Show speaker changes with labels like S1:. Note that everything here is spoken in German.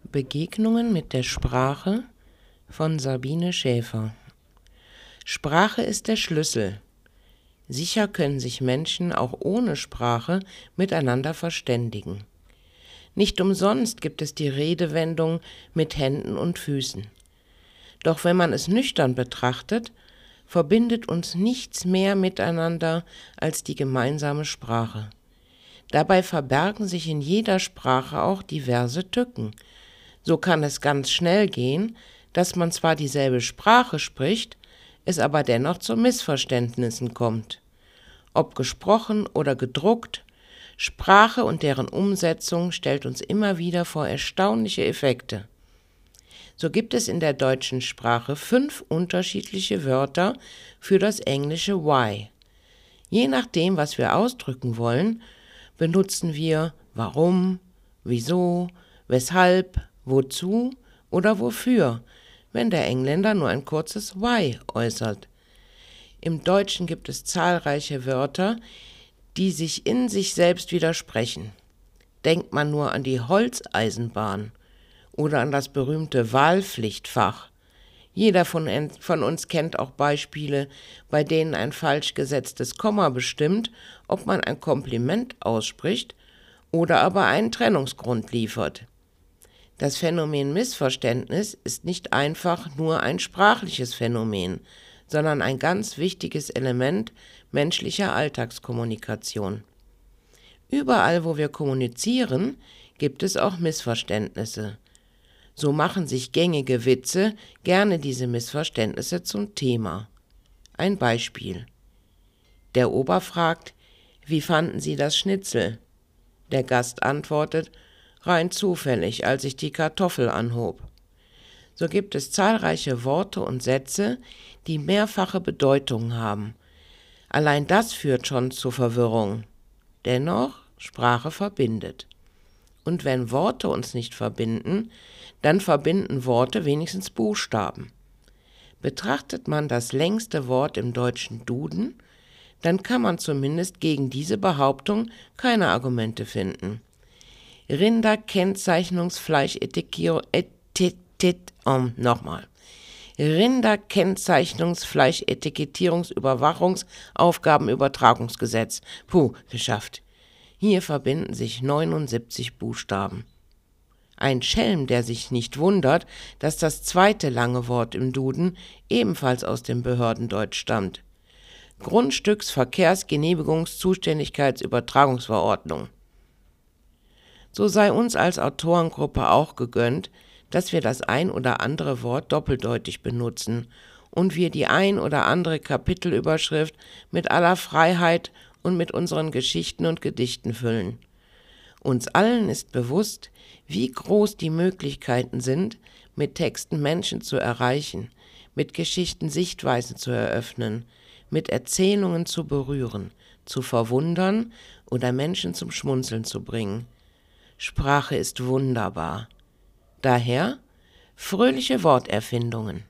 S1: Begegnungen mit der Sprache von Sabine Schäfer. Sprache ist der Schlüssel. Sicher können sich Menschen auch ohne Sprache miteinander verständigen. Nicht umsonst gibt es die Redewendung mit Händen und Füßen. Doch wenn man es nüchtern betrachtet, verbindet uns nichts mehr miteinander als die gemeinsame Sprache. Dabei verbergen sich in jeder Sprache auch diverse Tücken. So kann es ganz schnell gehen, dass man zwar dieselbe Sprache spricht, es aber dennoch zu Missverständnissen kommt. Ob gesprochen oder gedruckt, Sprache und deren Umsetzung stellt uns immer wieder vor erstaunliche Effekte. So gibt es in der deutschen Sprache 5 unterschiedliche Wörter für das englische why. Je nachdem, was wir ausdrücken wollen, benutzen wir warum, wieso, weshalb, wozu oder wofür, wenn der Engländer nur ein kurzes why äußert. Im Deutschen gibt es zahlreiche Wörter, die sich in sich selbst widersprechen. Denkt man nur an die Holzeisenbahn oder an das berühmte Wahlpflichtfach. Jeder von uns kennt auch Beispiele, bei denen ein falsch gesetztes Komma bestimmt, ob man ein Kompliment ausspricht oder aber einen Trennungsgrund liefert. Das Phänomen Missverständnis ist nicht einfach nur ein sprachliches Phänomen, sondern ein ganz wichtiges Element menschlicher Alltagskommunikation. Überall, wo wir kommunizieren, gibt es auch Missverständnisse. So machen sich gängige Witze gerne diese Missverständnisse zum Thema. Ein Beispiel. Der Ober fragt: Wie fanden Sie das Schnitzel? Der Gast antwortet: Rein zufällig, als ich die Kartoffel anhob. So gibt es zahlreiche Worte und Sätze, die mehrfache Bedeutungen haben. Allein das führt schon zu Verwirrung. Dennoch, Sprache verbindet. Und wenn Worte uns nicht verbinden, dann verbinden Worte wenigstens Buchstaben. Betrachtet man das längste Wort im deutschen Duden, dann kann man zumindest gegen diese Behauptung keine Argumente finden. Rinderkennzeichnungsfleischetikettierungsüberwachungsaufgabenübertragungsgesetz. Geschafft. Hier verbinden sich 79 Buchstaben. Ein Schelm, der sich nicht wundert, dass das zweite lange Wort im Duden ebenfalls aus dem Behördendeutsch stammt. Grundstücksverkehrsgenehmigungszuständigkeitsübertragungsverordnung. So sei uns als Autorengruppe auch gegönnt, dass wir das ein oder andere Wort doppeldeutig benutzen und wir die ein oder andere Kapitelüberschrift mit aller Freiheit und mit unseren Geschichten und Gedichten füllen. Uns allen ist bewusst, wie groß die Möglichkeiten sind, mit Texten Menschen zu erreichen, mit Geschichten Sichtweisen zu eröffnen, mit Erzählungen zu berühren, zu verwundern oder Menschen zum Schmunzeln zu bringen. Sprache ist wunderbar. Daher fröhliche Worterfindungen.